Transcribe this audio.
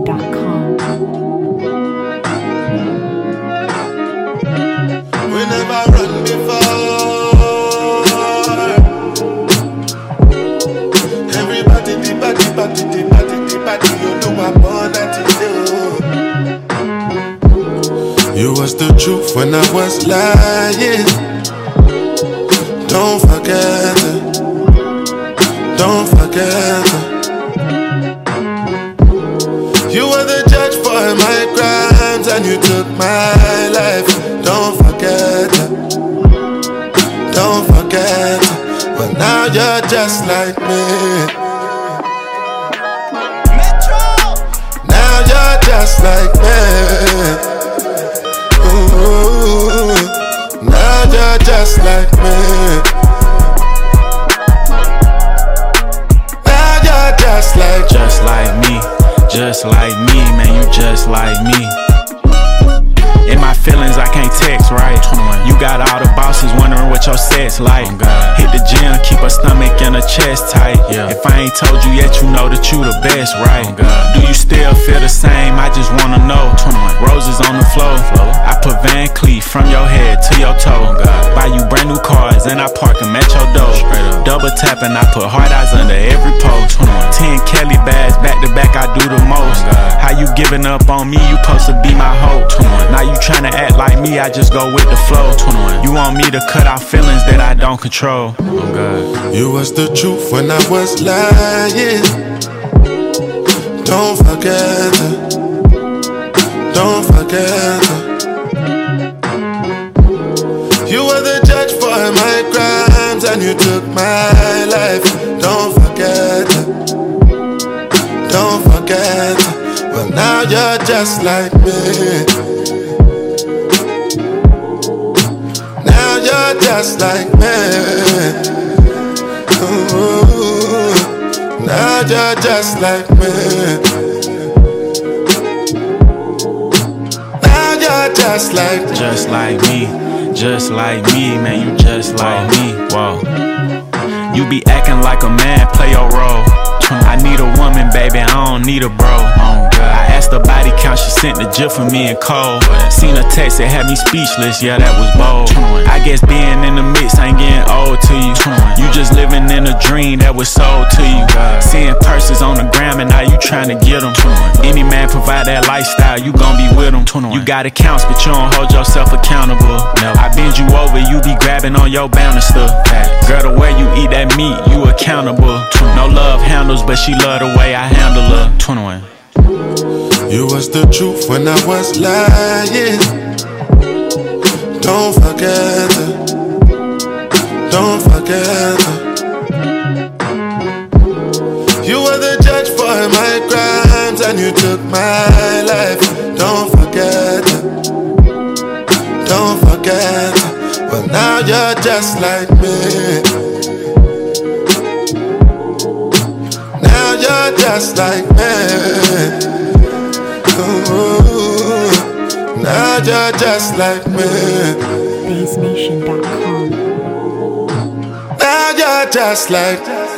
DaysNation.com. We never run before. Everybody, the body, you know I'm born at it. You was the truth when I was lying. Don't forget it. Don't forget it. You were the judge for my crimes and you took my life. Don't forget it. Don't forget it. But now you're just like me. Now you're just like me. Ooh, now you're just like me. Now you're just like me, man, you just like me. In my feelings, I can't text, right? You got all the bosses wondering what your set's like. Hit the gym, keep a stomach and a chest tight. If I ain't told you yet, you know that you the best, right? Do you still feel the same? I just wanna know. Roses on the floor. I put Van Cleef from your head to your toe. Buy you brand new cars and I park them at your door. Double tapping, I put hard eyes under every post. 10 Kelly bags, back to back, I do the most. How you giving up on me? You supposed to be my hope. Now you tryna act like me, I just go with the flow. You want me to cut out feelings that I don't control. You was the truth when I was lying. Don't forget it. Don't forget it. You were the judge for my crimes and you took my life. Don't forget it. Don't forget it. But now you're just like me. Now you're just like me. Ooh, now you're just like me. Now you're just like me, man, you just like me. Whoa. You be acting like a man, play your role. I need a woman, baby, I don't need a bro. I asked the body count, she sent the gif for me and Cole. Seen a text that had me speechless, yeah, that was bold. I guess being in the mix ain't getting old to you. You just living in a dream that was sold to you. Seeing purses on the gram and now you tryna get them. Any man provide that lifestyle, you gon' be with them. You got accounts, but you don't hold yourself accountable. I bend you over, you be grabbing on your banister. Girl, the way you eat that meat, you accountable. No love handles, but she love the way I handle her. 21. You was the truth when I was lying. Don't forget it. Don't forget it. You were the judge for my crimes and you took my life. Don't forget it. Don't forget it. But now you're just like me. Now you're just like me. Ooh, now you're just like me. DaysNation.com. Now you're just like